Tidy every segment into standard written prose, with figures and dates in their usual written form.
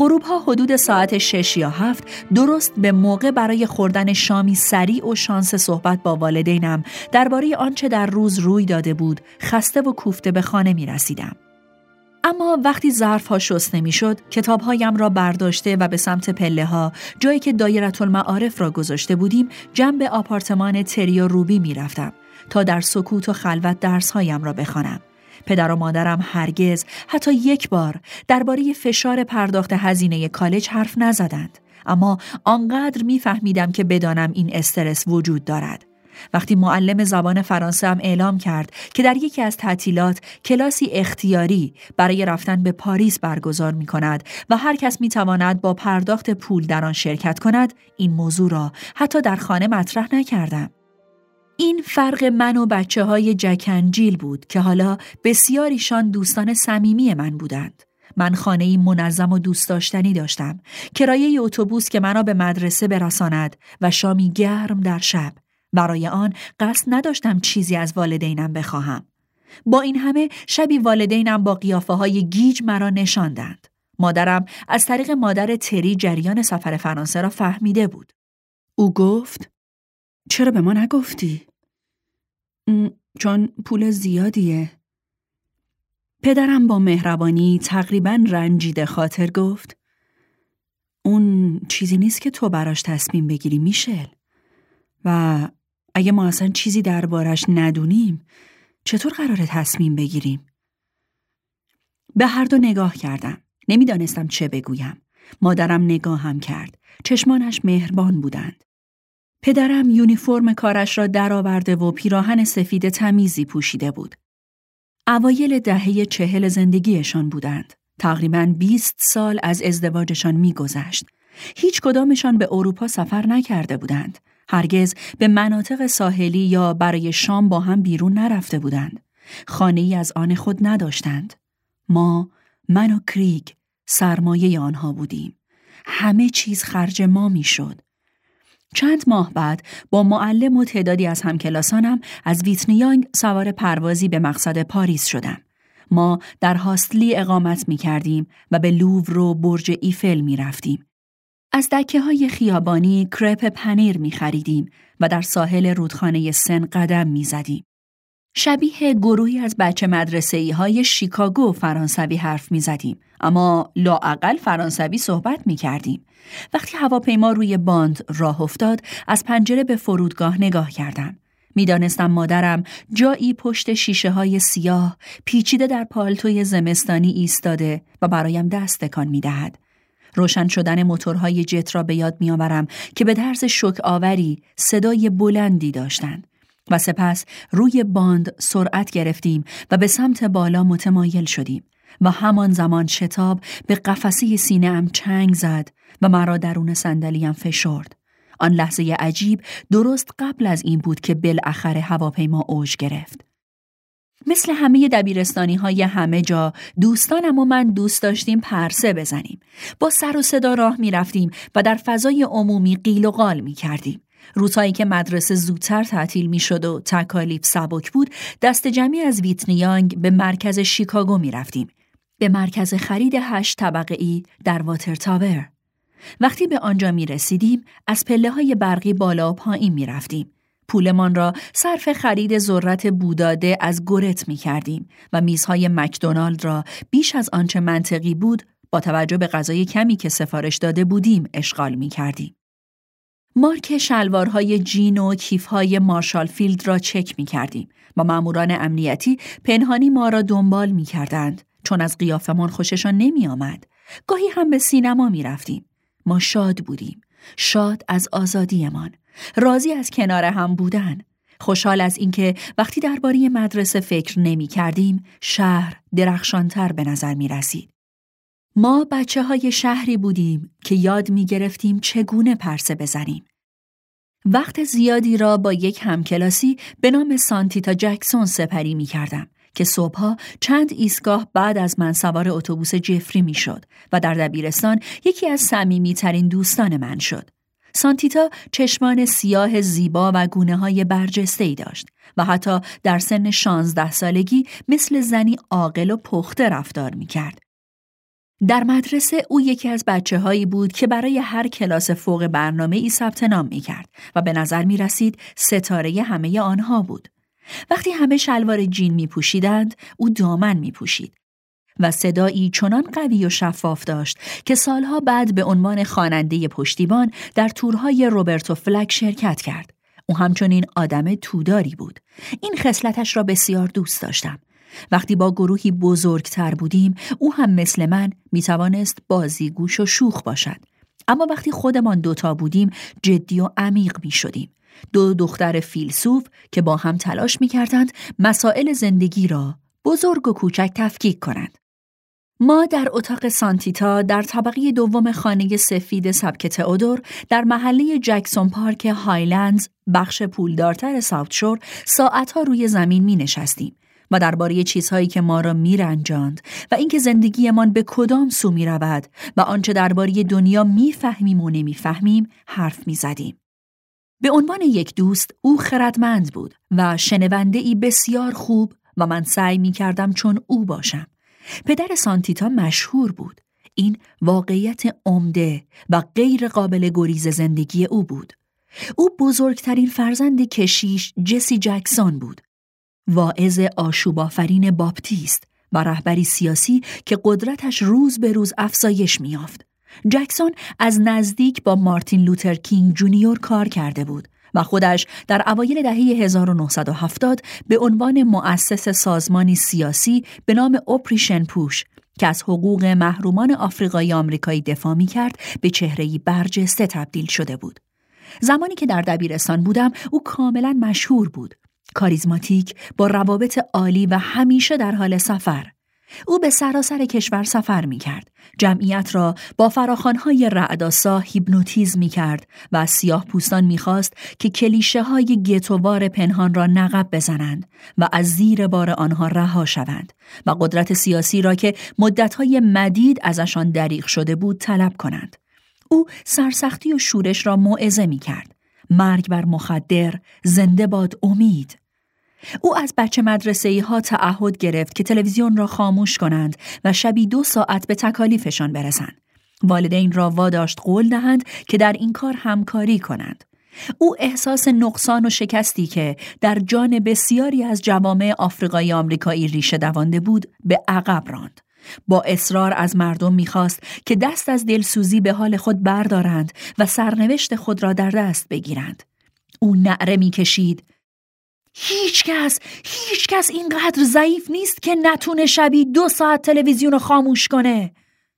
غروب‌ها حدود ساعت 6 یا 7 درست به موقع برای خوردن شامی سریع و شانس صحبت با والدینم درباره آنچه در روز روی داده بود خسته و کوفته به خانه می رسیدم. اما وقتی ظرف‌ها شسته می‌شد، کتاب‌هایم را برداشته و به سمت پله‌ها، جایی که دایرةالمعارف را گذاشته بودیم، جنب آپارتمان تری و روبی می‌رفتم تا در سکوت و خلوت درس‌هایم را بخوانم. پدر و مادرم هرگز حتی یک بار درباره فشار پرداخت هزینه کالج حرف نزدند، اما آنقدر می‌فهمیدم که بدانم این استرس وجود دارد. وقتی معلم زبان فرانسه هم اعلام کرد که در یکی از تعطیلات کلاسی اختیاری برای رفتن به پاریس برگزار می کند و هر کس می تواند با پرداخت پول در آن شرکت کند، این موضوع را حتی در خانه مطرح نکردم. این فرق من و بچه‌های جکنجیل بود که حالا بسیاریشان دوستان صمیمی من بودند. من خانه‌ای منظم و دوست داشتنی داشتم، کرایه اتوبوس که مرا به مدرسه برساند و شامی گرم در شب. برای آن قصد نداشتم چیزی از والدینم بخواهم. با این همه شبی والدینم با قیافه‌های گیج مرا نشاندند. مادرم از طریق مادر تری جریان سفر فرانسه را فهمیده بود. او گفت: چرا به ما نگفتی؟ چون پول زیادیه. پدرم با مهربانی تقریباً رنجیده خاطر گفت: اون چیزی نیست که تو براش تصمیم بگیری میشل. و اگه ما اصلا چیزی دربارش ندونیم چطور قراره تصمیم بگیریم؟ به هر دو نگاه کردم. نمیدانستم چه بگویم. مادرم نگاهم کرد. چشمانش مهربان بودند. پدرم یونیفرم کارش را درآورده و پیراهن سفید تمیزی پوشیده بود. اوایل دهه 40 زندگیشان بودند. تقریباً 20 سال از ازدواجشان می‌گذشت. هیچ کدامشان به اروپا سفر نکرده بودند. هرگز به مناطق ساحلی یا برای شام با هم بیرون نرفته بودند. خانه‌ای از آن خود نداشتند. من و کریگ سرمایه آنها بودیم. همه چیز خرج ما میشد. چند ماه بعد با معلم و تعدادی از همکلاسانم از ویتنیانگ سوار پروازی به مقصد پاریس شدم. ما در هاستلی اقامت می کردیم و به لوور و برج ایفل می رفتیم. از دکه‌های خیابانی کرپ پنیر می خریدیم و در ساحل رودخانه سن قدم می زدیم. شبیه گروهی از بچه مدرسه‌ای‌های شیکاگو فرانسوی حرف می زدیم، اما لااقل فرانسوی صحبت می کردیم. وقتی هواپیما روی باند راه افتاد، از پنجره به فرودگاه نگاه کردم. می دانستم مادرم جایی پشت شیشه‌های سیاه پیچیده در پالتوی زمستانی ایستاده و برایم دست تکان می دهد. روشن شدن موتورهای جت را به یاد می آورم که به طرز شوک آوری صدای بلندی داشتند. و سپس روی باند سرعت گرفتیم و به سمت بالا متمایل شدیم و همان زمان شتاب به قفسه سینه‌ام چنگ زد و مرا درون صندلی‌ام فشرد. آن لحظه عجیب درست قبل از این بود که بالاخره هواپیما اوج گرفت. مثل همه دبیرستانی‌های همه جا، دوستانم و من دوست داشتیم پرسه بزنیم. با سر و صدا راه می‌رفتیم و در فضای عمومی قیل و قال می‌کردیم. روزهایی که مدرسه زودتر تعطیل می‌شد و تکالیف سبک بود، دست جمعی از ویتنیانگ به مرکز شیکاگو می‌رفتیم. به مرکز خرید 8 طبقه‌ای در واتر تاور. وقتی به آنجا می‌رسیدیم، از پله‌های برقی بالا و پایین می‌رفتیم. پولمان را صرف خرید ذرت بوداده از گورت می‌کردیم و میزهای مکدونالد را بیش از آنچه منطقی بود، با توجه به غذای کمی که سفارش داده بودیم، اشغال می‌کردیم. مارک شلوارهای جین و کیف‌های مارشال فیلد را چک می‌کردیم و ماموران امنیتی پنهانی ما را دنبال می‌کردند، چون از قیافمان خوششان نمی‌آمد. گاهی هم به سینما می‌رفتیم. ما شاد بودیم، شاد از آزادیمان، راضی از کنار هم بودن، خوشحال از اینکه وقتی درباره مدرسه فکر نمی‌کردیم، شهر درخشانتر به نظر می‌رسید. ما بچه‌های شهری بودیم که یاد می‌گرفتیم چگونه پرسه بزنیم. وقت زیادی را با یک همکلاسی به نام سانتیتا جکسون سپری می‌کردم که صبحها چند ایستگاه بعد از من سوار اتوبوس جفری می‌شد و در دبیرستان یکی از صمیمی‌ترین دوستان من شد. سانتیتا چشمان سیاه زیبا و گونه‌های برجسته‌ای داشت و حتی در سن 16 سالگی مثل زنی عاقل و پخته رفتار می‌کرد. در مدرسه او یکی از بچه‌هایی بود که برای هر کلاس فوق برنامه‌ای ثبت نام می‌کرد و به نظر می‌رسید ستاره همه آنها بود. وقتی همه شلوار جین می‌پوشیدند، او دامن می‌پوشید و صدایی چنان قوی و شفاف داشت که سالها بعد به عنوان خواننده پشتیبان در تورهای روبرتو فلک شرکت کرد. او همچنین آدم توداری بود. این خصلتش را بسیار دوست داشتم. وقتی با گروهی بزرگتر بودیم، او هم مثل من میتوانست بازیگوش و شوخ باشد. اما وقتی خودمان دوتا بودیم، جدی و عمیق می شدیم. دو دختر فیلسوف که با هم تلاش می کردند مسائل زندگی را بزرگ و کوچک تفکیک کنند. ما در اتاق سانتیتا در طبقه دوم خانه سفید سبک تئودور در محله جکسون پارک هایلندز بخش پولدارتر ساوت شور ساعتها روی زمین می نشستیم و درباره چیزهایی که ما را می رنجاند و اینکه زندگیمان به کدام سو می رود و آنچه درباره دنیا می فهمیم و نمی فهمیم حرف می زدیم. به عنوان یک دوست او خردمند بود و شنونده‌ای بسیار خوب و من سعی می کردم چون او باشم. پدر سانتیتا مشهور بود. این واقعیت عمده و غیر قابل گریز زندگی او بود. او بزرگترین فرزند کشیش جسی جکسون بود. واعظ آشوب‌آفرین باپتیست و رهبری سیاسی که قدرتش روز به روز افزایش می‌یافت. جکسون از نزدیک با مارتین لوتر کینگ جونیور کار کرده بود و خودش در اوایل دهه 1970 به عنوان مؤسس سازمانی سیاسی به نام اپریشن پوش که از حقوق محرومان آفریقایی آمریکایی دفاع می‌کرد به چهره‌ای برجسته تبدیل شده بود. زمانی که در دبیرستان بودم او کاملاً مشهور بود. کاریزماتیک، با روابط عالی و همیشه در حال سفر. او به سراسر کشور سفر می کرد. جمعیت را با فراخوان‌های رعدآسا هیپنوتیزم می کرد و از سیاه پوستان می خواست که کلیشه های گتووار پنهان را نقب بزنند و از زیر بار آنها رها شوند و قدرت سیاسی را که مدت‌های مدید ازشان دریغ شده بود طلب کنند. او سرسختی و شورش را موعظه می کرد. مرگ بر مخدر، زنده باد امید. او از بچه مدرسه‌ای ها تعهد گرفت که تلویزیون را خاموش کنند و شبی 2 ساعت به تکالیفشان برسند. والدین را واداشت قول دهند که در این کار همکاری کنند. او احساس نقصان و شکستی که در جان بسیاری از جوامع آفریقایی آمریکایی ریشه دوانده بود به عقب راند. با اصرار از مردم می‌خواست که دست از دلسوزی به حال خود بردارند و سرنوشت خود را در دست بگیرند. او نعره می‌کشید: هیچ کس اینقدر ضعیف نیست که نتونه شبی 2 ساعت تلویزیون رو خاموش کنه.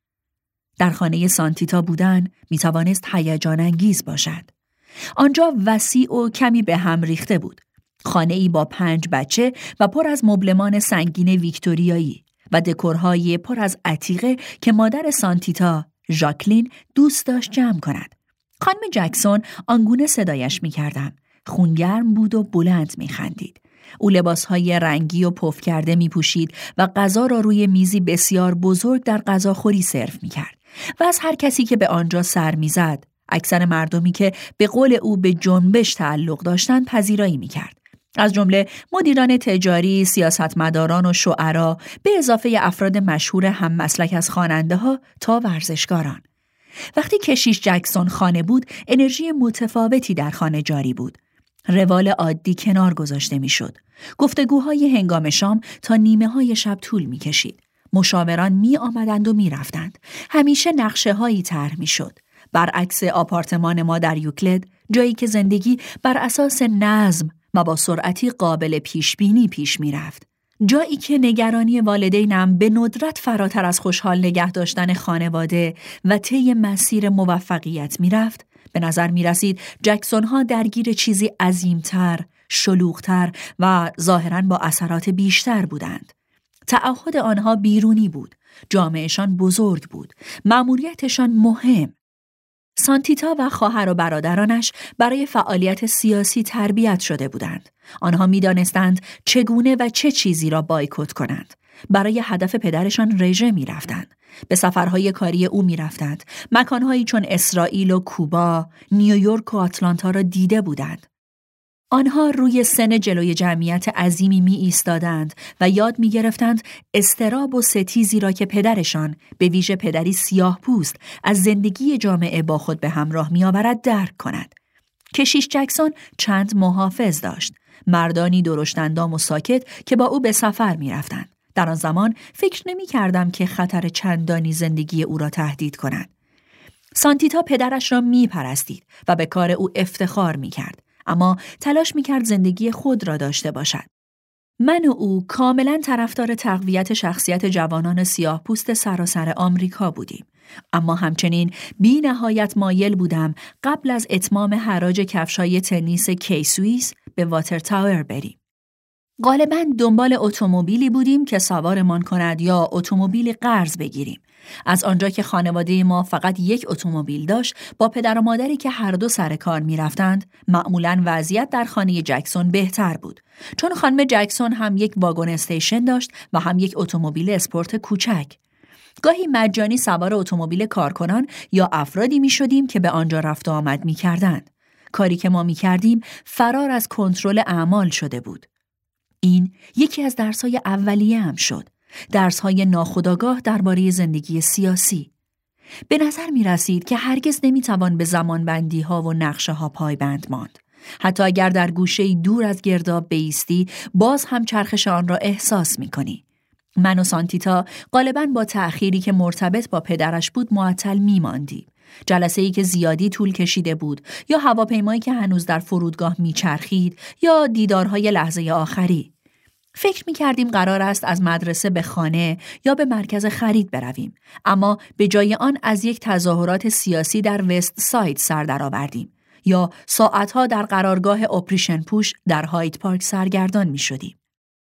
در خانه سانتیتا بودن می‌توانست هیجان انگیز باشد. آنجا وسیع و کمی به هم ریخته بود. خانه‌ای با 5 بچه و پر از مبلمان سنگین ویکتوریایی و دکورهای پر از عتیقه که مادر سانتیتا، ژاکلین، دوست داشت جمع کند. خانم جکسون آنگونه صدایش می‌کردم. خونگرم بود و بلند می‌خندید. او لباسهای رنگی و پف کرده می‌پوشید و غذا را روی میزی بسیار بزرگ در غذاخوری سرو می‌کرد و از هر کسی که به آنجا سر می‌زد، اکثر مردمی که به قول او به جنبش تعلق داشتند پذیرایی می‌کرد. از جمله مدیران تجاری، سیاستمداران و شعرا، به اضافه افراد مشهور هم مسلک از خواننده‌ها تا ورزشکاران. وقتی کشیش جکسون خانه بود، انرژی متفاوتی در خانه جاری بود. روال عادی کنار گذاشته میشد. گفتگوهای هنگام شام تا نیمه‌های شب طول می‌کشید. مشاوران می‌آمدند و می‌رفتند. همیشه نقشه‌هایی طرح می‌شد. برعکس آپارتمان ما در یوکلید، جایی که زندگی بر اساس نظم و با سرعتی قابل پیشبینی پیش می‌رفت. جایی که نگرانی والدینم به ندرت فراتر از خوشحال نگه داشتن خانواده و طی مسیر موفقیت می‌رفت، به نظر می‌رسید جکسون‌ها درگیر چیزی عظیم‌تر، شلوغ‌تر و ظاهراً با اثرات بیشتر بودند. تعهد آنها بیرونی بود، جامعهشان بزرگ بود، مأموریتشان مهم. سانتیتا و خواهر و برادرانش برای فعالیت سیاسی تربیت شده بودند. آنها می‌دانستند چگونه و چه چیزی را بایکوت کنند. برای هدف پدرشان رژه می‌رفتند. به سفرهای کاری او می‌رفتند. مکانهایی چون اسرائیل و کوبا، نیویورک و آتلانتا را دیده بودند. آنها روی سن جلوی جمعیت عظیمی می ایستادند و یاد می گرفتند اضطراب و ستیزی را که پدرشان، به ویژه پدری سیاه پوست، از زندگی جامعه با خود به همراه می آورد درک کند. کشیش جکسون چند محافظ داشت، مردانی درشت‌اندام و ساکت که با او به سفر می رفتند. در آن زمان فکر نمی کردم که خطر چندانی زندگی او را تهدید کند. سانتیتا پدرش را می پرستید و به کار او افتخار می کرد. اما تلاش می‌کرد زندگی خود را داشته باشد. من و او کاملاً طرفدار تقویت شخصیت جوانان سیاه‌پوست سراسر آمریکا بودیم. اما همچنین بی نهایت مایل بودم قبل از اتمام حراج کفش‌های تنیس کی سوئیس به واتر تاور بریم. غالباً دنبال اتومبیلی بودیم که سوارمان کند یا اتومبیلی قرض بگیریم. از آنجا که خانواده ما فقط یک اتومبیل داشت، با پدر و مادری که هر دو سر کار می رفتند، معمولاً وضعیت در خانه جکسون بهتر بود. چون خانم جکسون هم یک واگن استیشن داشت و هم یک اتومبیل اسپورت کوچک. گاهی مجانی سوار اتومبیل کارکنان یا افرادی می شدیم که به آنجا رفت و آمد می کردند. کاری که ما می کردیم فرار از کنترل اعمال شده بود. این یکی از درس‌های اولیه هم شد. درس‌های ناخودآگاه درباره زندگی سیاسی. به نظر می رسید که هرگز نمی توان به زمانبندی‌ها و نقشه‌ها پایبند ماند. حتی اگر در گوشه‌ای دور از گرداب بایستی، باز هم چرخش آن را احساس می کنی. من و سانتیتا غالباً با تأخیری که مرتبط با پدرش بود معطل می ماندیم. جلسه‌ای که زیادی طول کشیده بود، یا هواپیمایی که هنوز در فرودگاه می چرخید، یا دیدارهای لحظه آخری. فکر می کردیم قرار است از مدرسه به خانه یا به مرکز خرید برویم، اما به جای آن از یک تظاهرات سیاسی در وست ساید سر درآوردیم یا ساعتها در قرارگاه اپریشن پوش در هاید پارک سرگردان می شدیم.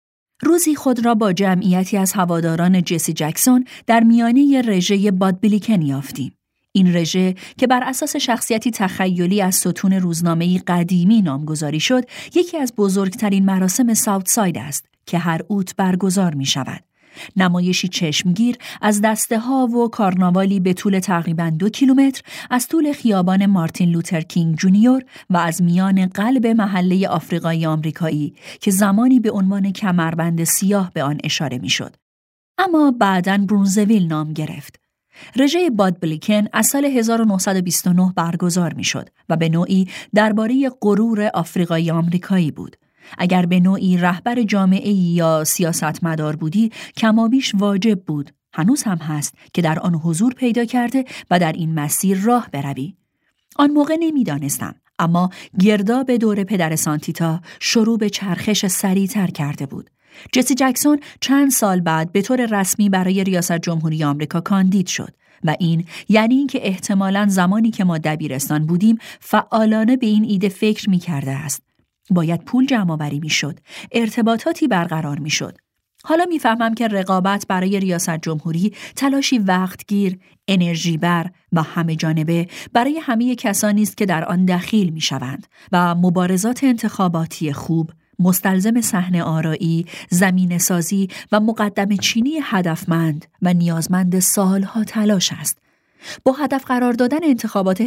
روزی خود را با جمعیتی از هواداران جسی جکسون در میانه رژه بادبلیکن یافتیم. این رژه که بر اساس شخصیتی تخیلی از ستون روزنامه‌ای قدیمی نامگذاری شد، یکی از بزرگترین مراسم ساوت ساید است که هر اوت برگزار می شود. نمایشی چشمگیر از دسته ها و کارناوالی به طول تقریباً 2 کیلومتر از طول خیابان مارتین لوتر کینگ جونیور و از میان قلب محله آفریقای آمریکایی که زمانی به عنوان کمربند سیاه به آن اشاره می شد. اما بعداً برونزویل نام گرفت. رژه بادبلیکن از سال 1929 برگزار می شد و به نوعی درباره غرور آفریقای آمریکایی بود. اگر به نوعی رهبر جامعه یا سیاستمدار بودی، کمابیش واجب بود، هنوز هم هست، که در آن حضور پیدا کرده و در این مسیر راه بروی. آن موقع نمیدانستم، اما گرداب دور پدر سانتیتا شروع به چرخش سریع‌تر کرده بود. جسی جکسون چند سال بعد به طور رسمی برای ریاست جمهوری آمریکا کاندید شد و این یعنی اینکه احتمالاً زمانی که ما دبیرستان بودیم فعالانه به این ایده فکر می‌کرده است. باید پول جمع‌آوری می‌شد، ارتباطاتی برقرار می‌شد. حالا می‌فهمم که رقابت برای ریاست جمهوری تلاشی وقتگیر، انرژی بر و همه جانبه برای همه کسانی است که در آن دخیل می‌شوند و مبارزات انتخاباتی خوب مستلزم صحنه آرایی، زمینه سازی و مقدمه چینی هدفمند و نیازمند سالها تلاش است. با هدف قرار دادن انتخابات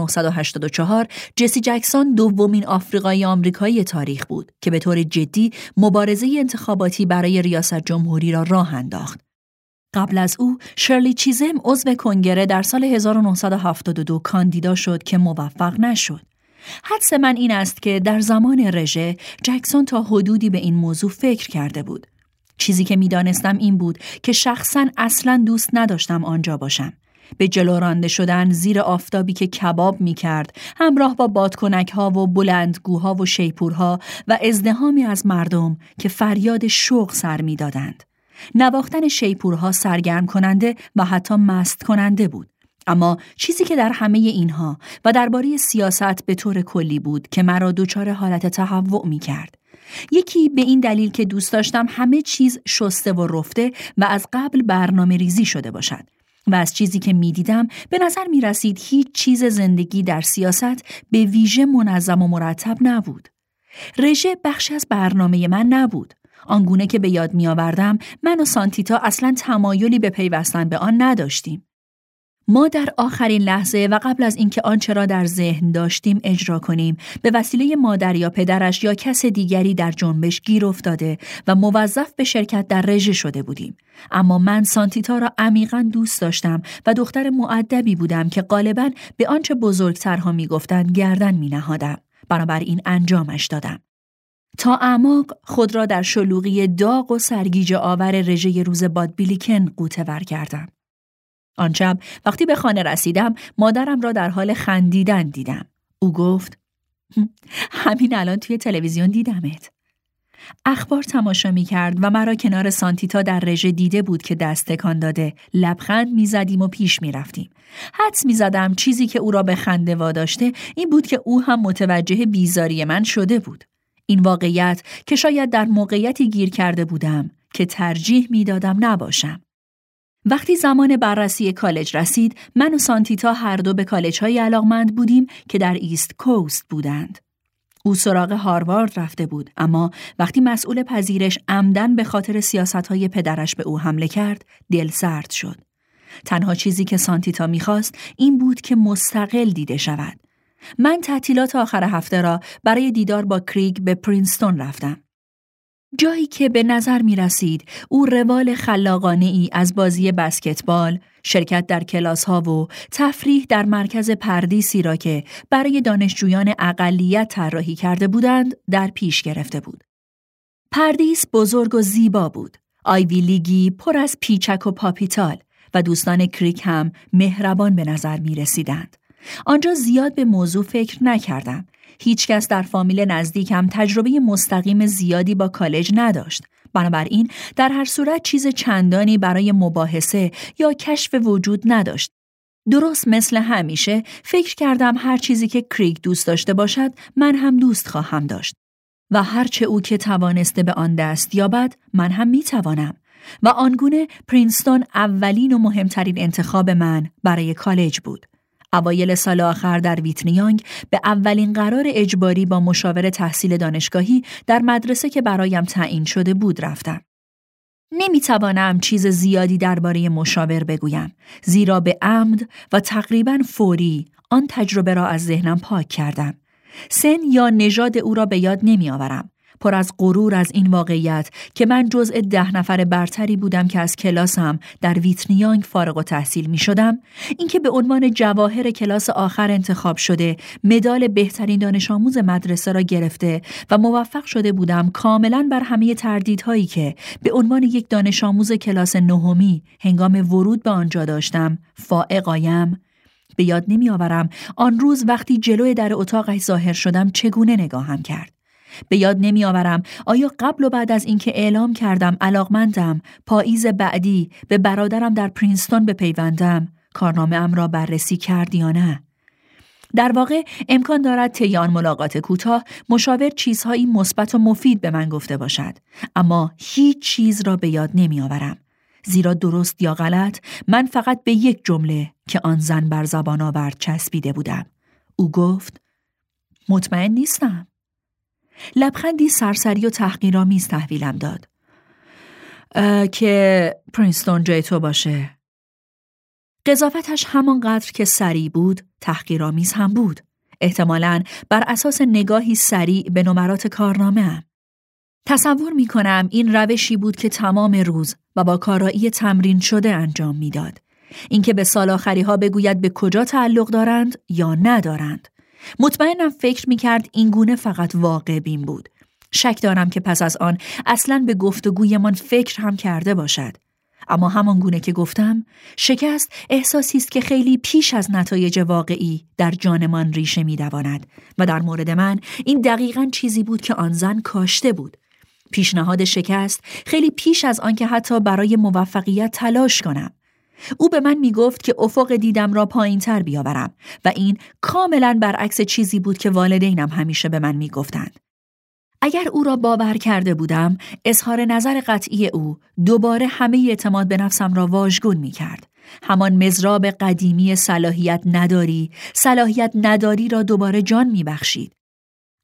1984 جسی جکسون دومین آفریقایی آمریکایی تاریخ بود که به طور جدی مبارزه انتخاباتی برای ریاست جمهوری را راه انداخت. قبل از او شرلی چیزم عضو کنگره در سال 1972 کاندیدا شد که موفق نشد. حدس من این است که در زمان رژه جکسون تا حدودی به این موضوع فکر کرده بود. چیزی که می‌دانستم این بود که شخصاً اصلاً دوست نداشتم آنجا باشم. به جلو رانده شدن زیر آفتابی که کباب می‌کرد، همراه با بادکنک‌ها و بلندگوها و شیپورها و ازدحامی از مردم که فریاد شوق سر می‌دادند. نواختن شیپورها سرگرم کننده و حتی مست کننده بود. اما چیزی که در همه اینها و درباره سیاست به طور کلی بود که مرا دچار حالت تهوع می‌کرد. یکی به این دلیل که دوست داشتم همه چیز شسته و رفته و از قبل برنامه ریزی شده باشد. و از چیزی که می‌دیدم به نظر می‌رسید هیچ چیز زندگی در سیاست به ویژه منظم و مرتب نبود. رژه بخشی از برنامه من نبود. آنگونه که به یاد می‌آوردم من و سانتیتا اصلاً تمایلی به پیوستن به آن نداشتیم. ما در آخرین لحظه و قبل از اینکه آنچه را در ذهن داشتیم اجرا کنیم، به وسیله مادر یا پدرش یا کس دیگری در جنبش گیر افتاده و موظف به شرکت در رژه شده بودیم. اما من سانتیتا را عمیقاً دوست داشتم و دختر مؤدبی بودم که غالباً به آنچه بزرگترها می‌گفتند گردن می‌نهادم. بنابراین انجامش دادم. تا اعماق خود را در شلوغی داغ و سرگیجه آور رژه روز باد بیلیکن غوطه‌ور کردم. آن شب وقتی به خانه رسیدم مادرم را در حال خندیدن دیدم. او گفت همین الان توی تلویزیون دیدمت. اخبار تماشا می کرد و مرا کنار سانتیتا در رژه دیده بود که دست تکان داده. لبخند می زدیم و پیش می رفتیم. حدس می زدم چیزی که او را به خنده واداشته این بود که او هم متوجه بیزاری من شده بود. این واقعیت که شاید در موقعیتی گیر کرده بودم که ترجیح می دادم نباشم. وقتی زمان بررسی کالج رسید، من و سانتیتا هر دو به کالج‌های علاقمند بودیم که در ایست کوست بودند. او سراغ هاروارد رفته بود، اما وقتی مسئول پذیرش عمدن به خاطر سیاست‌های پدرش به او حمله کرد، دل سرد شد. تنها چیزی که سانتیتا می‌خواست این بود که مستقل دیده شود. من تعطیلات آخر هفته را برای دیدار با کریگ به پرینستون رفتم. جایی که به نظر می رسید او روال خلاقانه ای از بازی بسکتبال، شرکت در کلاس ها و تفریح در مرکز پردیسی را که برای دانشجویان اقلیت طراحی کرده بودند در پیش گرفته بود. پردیس بزرگ و زیبا بود، آیوی لیگی پر از پیچک و پاپیتال و دوستان کریگ هم مهربان به نظر می رسیدند. آنجا زیاد به موضوع فکر نکردم. هیچ کس در فامیل نزدیکم تجربه مستقیم زیادی با کالج نداشت. بنابراین در هر صورت چیز چندانی برای مباحثه یا کشف وجود نداشت. درست مثل همیشه فکر کردم هر چیزی که کریگ دوست داشته باشد من هم دوست خواهم داشت و هرچه او که توانسته به آن دست یابد من هم می توانم و آنگونه پرینستون اولین و مهمترین انتخاب من برای کالج بود. اوایل سال آخر در ویتنیانگ به اولین قرار اجباری با مشاور تحصیل دانشگاهی در مدرسه که برایم تعیین شده بود رفتم. نمیتوانم چیز زیادی درباره مشاور بگویم، زیرا به عمد و تقریباً فوری آن تجربه را از ذهنم پاک کردم. سن یا نژاد او را به یاد نمیآورم. پر از غرور از این واقعیت که من جزء 10 نفر برتری بودم که از کلاسم در ویتنیانگ فارغ التحصیل می شدم، اینکه به عنوان جواهر کلاس آخر انتخاب شده مدال بهترین دانش آموز مدرسه را گرفته و موفق شده بودم کاملاً بر همه تردیدهایی که به عنوان یک دانش آموز کلاس 9 هنگام ورود به آنجا داشتم فائق آیم. به یاد نمی آورم آن روز وقتی جلوی در اتاقش ظاهر شدم چگونه نگاهم کرد. به یاد نمی آورم آیا قبل و بعد از اینکه اعلام کردم علاقمندم پاییز بعدی به برادرم در پرینستون بپیوندم کارنامه‌ام را بررسی کرد یا نه. در واقع امکان دارد طی آن ملاقات کوتاه مشاور چیزهایی مثبت و مفید به من گفته باشد، اما هیچ چیز را به یاد نمی آورم. زیرا درست یا غلط من فقط به یک جمله که آن زن بر زبان آورد چسبیده بودم. او گفت مطمئن نیستم. لبخندی سرسری و تحقیرآمیز تحویلم داد. که پرینستون جای تو باشه. قضاوتش همانقدر که سریع بود تحقیرآمیز هم بود. احتمالاً بر اساس نگاهی سریع به نمرات کارنامه‌ام. تصور می کنم این روشی بود که تمام روز و با کارایی تمرین شده انجام میداد. اینکه به سال آخری ها بگوید به کجا تعلق دارند یا ندارند. مطمئنم فکر می‌کرد این گونه فقط واقع بین بود. شک دارم که پس از آن اصلاً به گفتگویمان فکر هم کرده باشد. اما همان گونه که گفتم، شکست احساسی است که خیلی پیش از نتایج واقعی در جانمان ریشه می‌دواند و در مورد من این دقیقاً چیزی بود که آن زن کاشته بود. پیشنهاد شکست خیلی پیش از آن که حتی برای موفقیت تلاش کنم. او به من می گفت که افق دیدم را پایین تر بیاورم و این کاملاً برعکس چیزی بود که والدینم همیشه به من می گفتند. اگر او را باور کرده بودم، اظهار نظر قطعی او دوباره همه اعتماد به نفسم را واژگون می کرد. همان مضراب قدیمی صلاحیت نداری را دوباره جان می بخشید.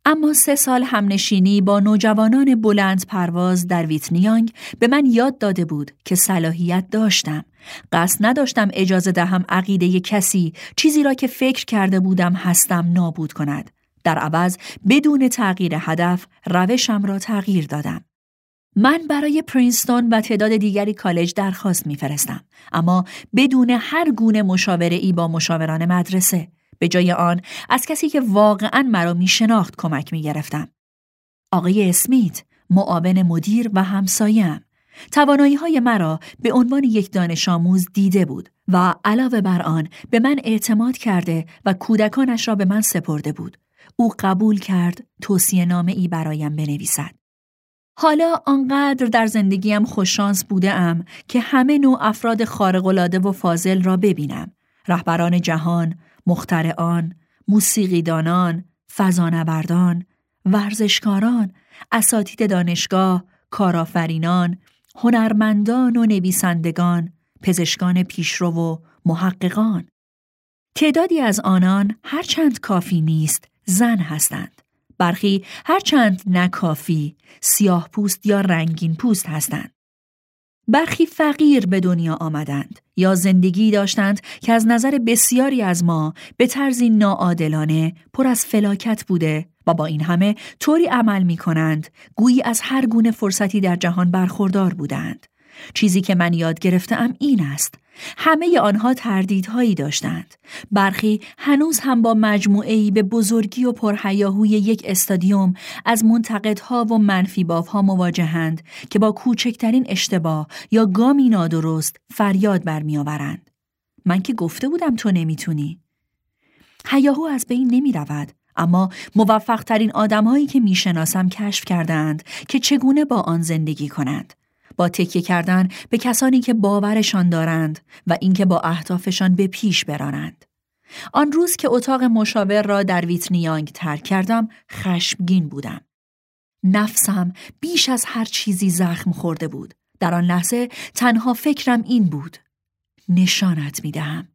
اما 3 سال همنشینی با نوجوانان بلند پرواز در ویتنیانگ به من یاد داده بود که صلاحیت داشتم. قصد نداشتم اجازه دهم عقیده کسی چیزی را که فکر کرده بودم هستم نابود کند. در عوض بدون تغییر هدف روشم را تغییر دادم. من برای پرینستون و تعداد دیگری کالج درخواست می‌فرستم، اما بدون هر گونه مشاوره‌ای با مشاوران مدرسه. به جای آن از کسی که واقعاً مرا می‌شناخت کمک می‌گرفتم. آقای اسمیت، معاون مدیر و همسایم، توانایی‌های مرا به عنوان یک دانش آموز دیده بود و علاوه بر آن به من اعتماد کرده و کودکانش را به من سپرده بود. او قبول کرد توصیه‌نامه‌ای برایم بنویسد. حالا آنقدر در زندگیم خوششانس بوده‌ام که همه نوع افراد خارق‌العاده و فاضل را ببینم. رهبران جهان، مخترعان، موسیقیدانان، فضانوردان، ورزشکاران، اساتید دانشگاه، کارآفرینان، هنرمندان و نویسندگان، پزشکان پیشرو و محققان. تعدادی از آنان هرچند کافی نیست، زن هستند. برخی هرچند نکافی، سیاه پوست یا رنگین پوست هستند. برخی فقیر به دنیا آمدند یا زندگی داشتند که از نظر بسیاری از ما به طرزی ناعادلانه پر از فلاکت بوده و با این همه طوری عمل می کنند گویی از هر گونه فرصتی در جهان برخوردار بودند. چیزی که من یاد گرفتم این است: همه آنها تردیدهایی داشتند. برخی هنوز هم با مجموعه‌ای به بزرگی و پرهیاهوی یک استادیوم از منتقدها و منفی بافها مواجهند که با کوچکترین اشتباه یا گامی نادرست فریاد برمی‌آورند. من که گفته بودم تو نمیتونی. هیاهو از بین نمی رود، اما موفق‌ترین آدم‌هایی که میشناسم کشف کردند که چگونه با آن زندگی کنند. با تکیه کردن به کسانی که باورشان دارند و اینکه با اهدافشان به پیش برانند. آن روز که اتاق مشاور را در ویتنیانگ ترک کردم، خشمگین بودم. نفسم بیش از هر چیزی زخم خورده بود. در آن لحظه تنها فکرم این بود: نشانت میدهم.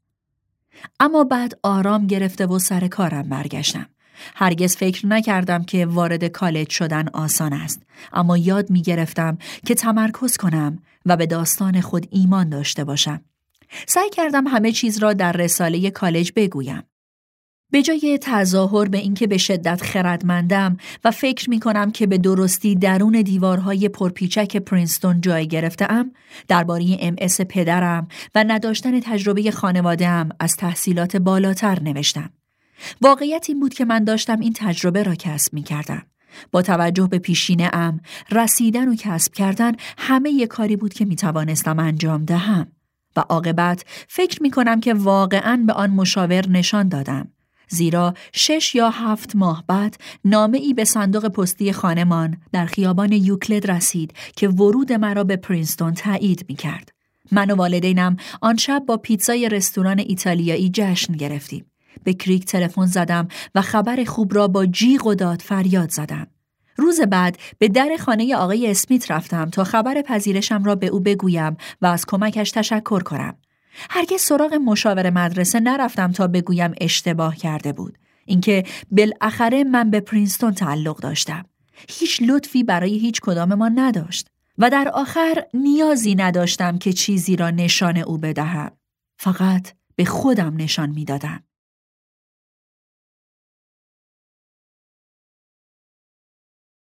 اما بعد آرام گرفته و سر کارم برگشتم. هرگز فکر نکردم که وارد کالج شدن آسان است، اما یاد می گرفتم که تمرکز کنم و به داستان خود ایمان داشته باشم. سعی کردم همه چیز را در رساله کالج بگویم. به جای تظاهر به اینکه به شدت خردمندم و فکر می کنم که به درستی درون دیوارهای پرپیچک پرینستون جای گرفته‌ام، درباره MS پدرم و نداشتن تجربه خانواده‌ام از تحصیلات بالاتر نوشتم. واقعیت این بود که من داشتم این تجربه را کسب می کردم. با توجه به پیشینه‌ام، رسیدن و کسب کردن همه کاری بود که می توانستم انجام دهم و عاقبت فکر می کنم که واقعاً به آن مشاور نشان دادم. زیرا 6 یا 7 ماه بعد نامه‌ای به صندوق پستی خانمان در خیابان یوکلید رسید که ورود مرا به پرینستون تایید می کرد. من و والدینم آن شب با پیتزای رستوران ایتالیایی جشن گرفتیم. به کریک تلفن زدم و خبر خوب را با جیغ و داد فریاد زدم. روز بعد به در خانه آقای اسمیت رفتم تا خبر پذیرشم را به او بگویم و از کمکش تشکر کنم. هرگز سراغ مشاور مدرسه نرفتم تا بگویم اشتباه کرده بود. اینکه بالاخره من به پرینستون تعلق داشتم. هیچ لطفی برای هیچ کداممان نداشت و در آخر نیازی نداشتم که چیزی را نشان او بدهم. فقط به خودم نشان می‌دادم.